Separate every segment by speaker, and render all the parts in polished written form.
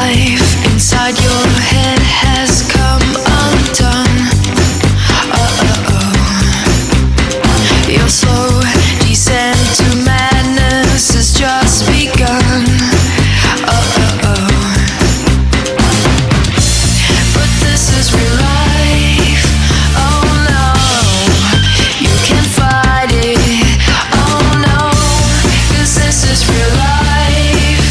Speaker 1: life inside your head has come undone. Your slow descent to madness has just begun. But this is real life. Oh no, you can't fight it. Oh no, 'cause this is real life.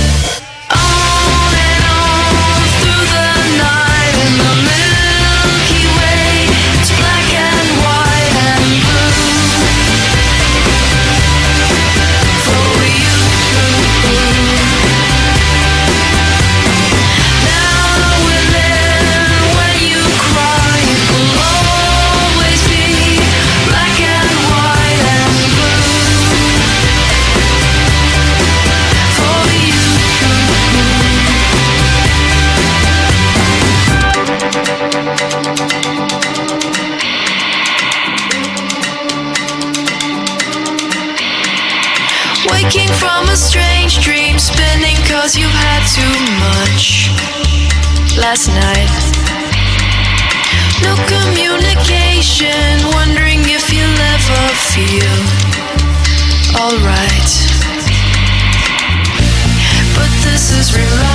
Speaker 1: On and on through the night in the Milky Way. It's black and white and blue for you. Now and then when you cry, it will always be black and white and blue for you. Waking from a strange dream, spinning 'cause you've had too much last night. No communication, wondering if you'll ever feel alright. But this is real life.